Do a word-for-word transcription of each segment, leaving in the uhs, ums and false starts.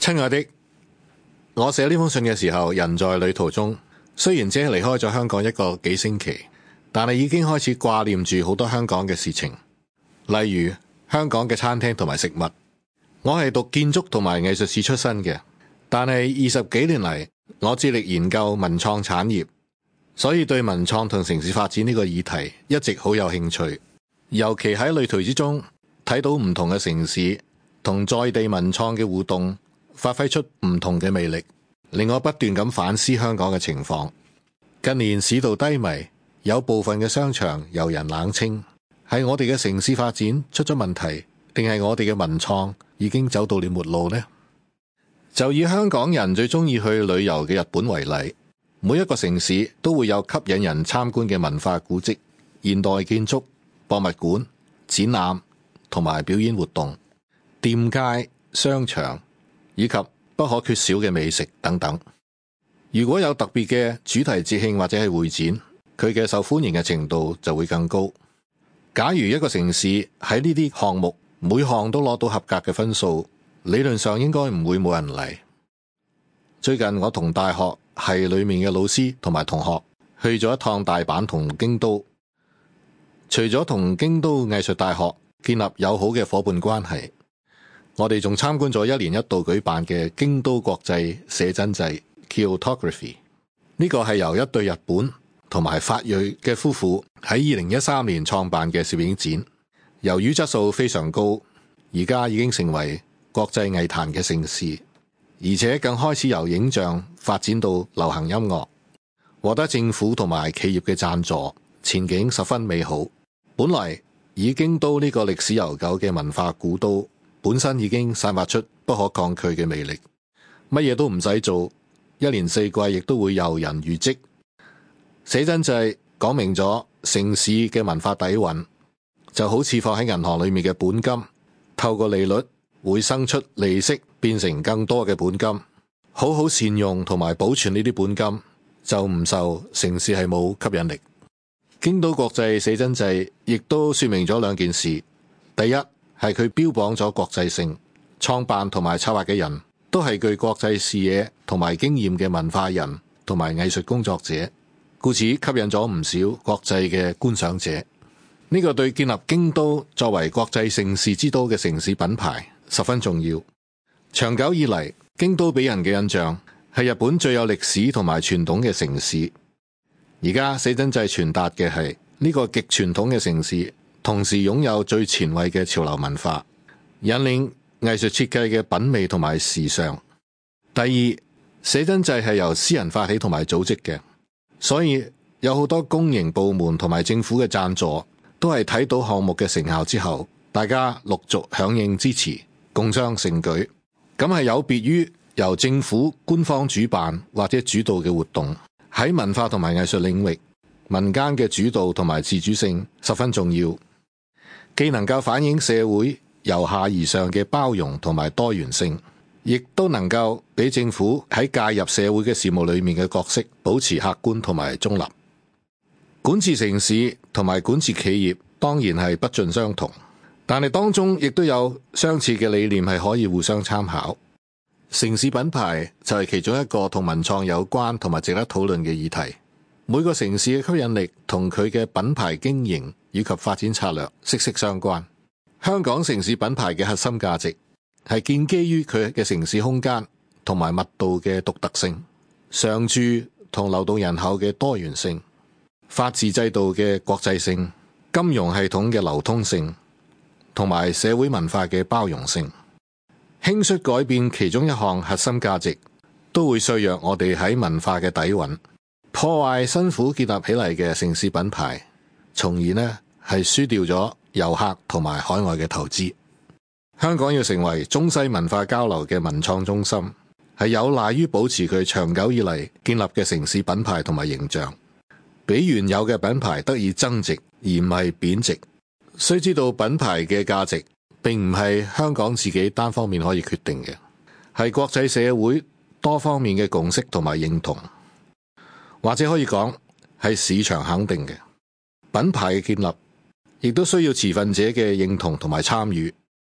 親愛的，我寫呢封信嘅時候，人在旅途中，雖然只係離開咗香港一個幾星期，但係已經開始掛念住好多香港嘅事情，例如香港嘅餐廳同埋食物。我係讀建築同埋藝術史出身嘅，但係二十幾年嚟，我致力研究文創產業，所以對文創同城市發展呢個議題一直好有興趣。尤其喺旅途之中睇到唔同嘅城市同在地文創嘅互動，發揮出唔同嘅魅力，令我不斷咁反思香港嘅情況。近年市道低迷，有部分嘅商場遊人冷清，係我哋嘅城市發展出咗問題，定係我哋嘅文創已經走到了末路呢？就以香港人最中意去旅遊嘅日本為例，每一個城市都會有吸引人參觀嘅文化古蹟、現代建築、博物館、展覽同埋表演活動、店街、商場以及不可缺少嘅美食等等。如果有特別嘅主題節慶或者係會展，佢嘅受歡迎嘅程度就會更高。假如一個城市喺呢啲項目每項都攞到合格嘅分數，理論上應該唔會冇人嚟。最近我同大學系裏面嘅老師同埋同學去咗一趟大阪同京都，除咗同京都藝術大學建立友好嘅夥伴關係，我哋仲參觀咗一年一度舉辦嘅京都國際寫真祭 Kyotography。 呢個係由一對日本同埋法裔嘅夫婦喺二零一三年創辦嘅攝影展，由於質素非常高，而家已經成為國際藝壇嘅盛事，而且更開始由影像發展到流行音樂，獲得政府同埋企業嘅贊助，前景十分美好。本來以京都呢個歷史悠久嘅文化古都，本身已經散發出不可抗拒嘅魅力，乜嘢都唔使做，一年四季亦都會遊人如織。寫真祭講明咗城市嘅文化底蘊，就好似放喺銀行裏面嘅本金，透過利率會生出利息，變成更多嘅本金。好好善用同埋保存呢啲本金，就唔受城市係冇吸引力。京都國際寫真祭亦都說明咗兩件事：第一係佢標榜咗國際性，創辦同埋策劃嘅人都係具國際視野同埋經驗嘅文化人同埋藝術工作者，故此吸引咗唔少國際嘅觀賞者。呢個對建立京都作為國際盛事之都嘅城市品牌十分重要。長久以嚟，京都俾人嘅印象係日本最有歷史同埋傳統嘅城市。而家寫真祭傳達嘅係呢個極傳統嘅城市，同時擁有最前衛嘅潮流文化，引領藝術設計嘅品味同埋時尚。第二，寫真祭係由私人發起同埋組織嘅，所以有好多公營部門同埋政府嘅贊助，都係睇到項目嘅成效之後，大家陸續響應支持，共襄盛舉。咁係有別於由政府官方主辦或者主導嘅活動。喺文化同埋藝術領域，民間嘅主導同埋自主性十分重要，既能夠反映社會由下而上嘅包容同埋多元性，亦都能夠俾政府喺介入社會嘅事務裏面嘅角色保持客觀同埋中立。管治城市同埋管治企業當然係不盡相同，但係當中亦都有相似嘅理念係可以互相參考。城市品牌就係其中一個同文創有關同埋值得討論嘅議題。每個城市嘅吸引力同佢嘅品牌經營以及發展策略息息相關。香港城市品牌嘅核心價值係建基於佢嘅城市空間同埋密度嘅獨特性、常住同流動人口嘅多元性、法治制度嘅國際性、金融系統嘅流通性同埋社會文化嘅包容性。輕率改變其中一項核心價值，都會削弱我哋喺文化嘅底蘊，破壞辛苦建立起嚟嘅城市品牌，從而呢係輸掉咗遊客同埋海外嘅投資。香港要成為中西文化交流嘅文創中心，係有賴於保持佢長久以嚟建立嘅城市品牌同埋形象，俾原有嘅品牌得以增值，而唔係貶值。須知道品牌嘅價值並唔係香港自己單方面可以決定嘅，係國際社會多方面嘅共識同埋認同，或者可以講係市場肯定嘅。品牌嘅建立亦都需要持份者嘅認同同埋參與。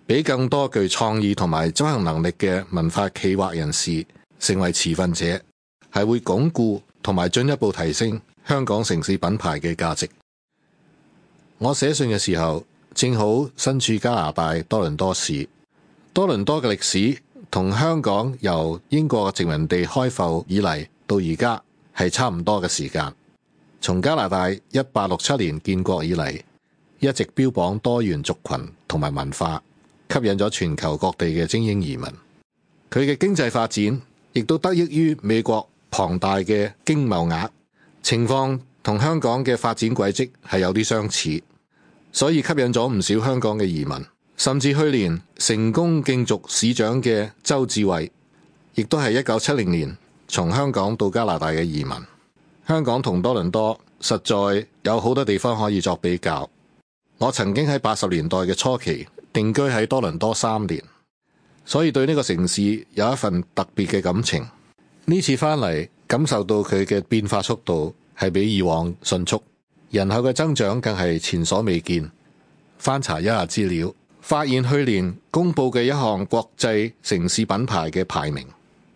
俾更多具創意同埋執行能力嘅文化企劃人士成為持份者，係會鞏固同埋進一步提升香港城市品牌嘅價值。我寫信嘅時候，正好身處加拿大多倫多市。多倫多嘅歷史同香港由英國殖民地開埠以嚟到而家係差唔多嘅時間。從加拿大一八六七年建國以嚟，一直標榜多元族群同埋文化，吸引咗全球各地嘅精英移民。佢嘅經濟發展亦都得益於美國龐大嘅經貿額，情況同香港嘅發展軌跡係有啲相似，所以吸引咗唔少香港嘅移民。甚至去年成功競逐市長嘅周志偉，亦都係一九七零年從香港到加拿大嘅移民。香港同多倫多實在有好多地方可以作比較。我曾經喺八十年代嘅初期定居喺多倫多三年，所以對呢個城市有一份特別嘅感情。呢次返嚟感受到佢嘅變化速度係比以往迅速，人口嘅增長更係前所未見。翻查一下資料，發現去年公布嘅一項國際城市品牌嘅排名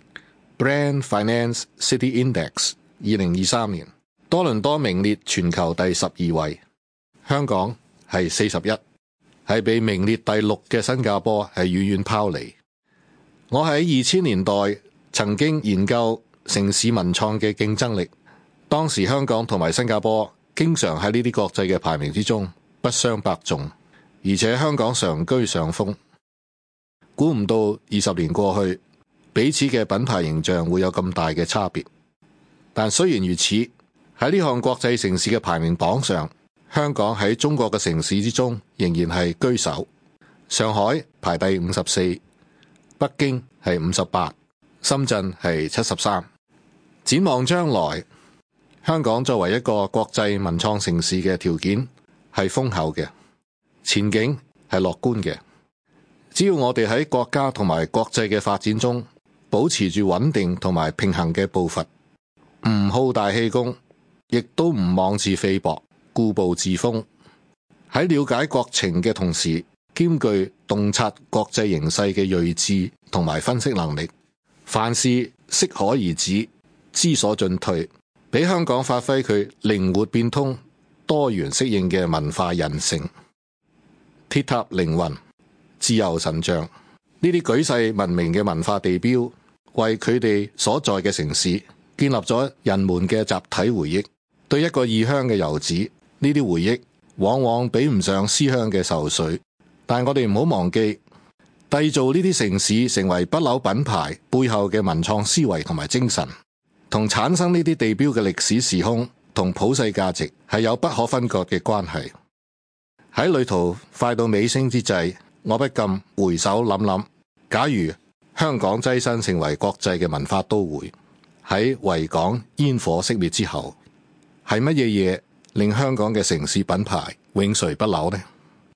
Brand Finance City Index 二零二三年，多倫多名列全球第十二位，香港係四十一，係被名列第六嘅新加坡係遠遠拋離。我喺二千年代曾經研究城市文創嘅競爭力，當時香港同埋新加坡經常喺呢啲國際嘅排名之中不相伯仲，而且香港常居上風。估唔到二十年過去，彼此嘅品牌形象會有咁大嘅差別。但雖然如此，喺呢項國際城市嘅排名榜上，香港喺中國嘅城市之中仍然係居首。上海排第五十四，北京係五十八，深圳係七十三。展望將來，香港作為一個國際文創城市嘅條件係豐厚嘅，前景係樂觀嘅。只要我哋喺國家同埋國際嘅發展中保持住穩定同埋平衡嘅步伐，唔好大氣功，亦都唔妄自菲薄、固步自封。喺了解國情嘅同時，兼具洞察國際形勢嘅睿智同埋分析能力，凡事適可而止，知所進退，俾香港發揮佢靈活變通、多元適應嘅文化韌性。鐵塔凌雲、自由神像，呢啲舉世聞名嘅文化地標，為佢哋所在嘅城市建立咗人們嘅集體回憶。對一個異鄉嘅遊子，呢啲回憶往往比唔上思鄉嘅愁緒。但我哋唔好忘記，締造呢啲城市成為不朽品牌背後嘅文創思維同埋精神，同產生呢啲地標嘅歷史時空同普世價值係有不可分割嘅關係。喺旅途快到尾聲之際，我不禁回首諗諗，假如香港躋身成為國際嘅文化都會，喺維港煙火熄滅之後，係乜嘢嘢令香港嘅城市品牌永垂不朽呢？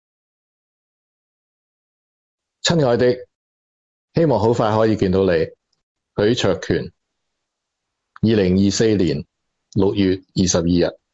親愛的，希望好快可以見到你。許卓權，二零二四年六月二十二日。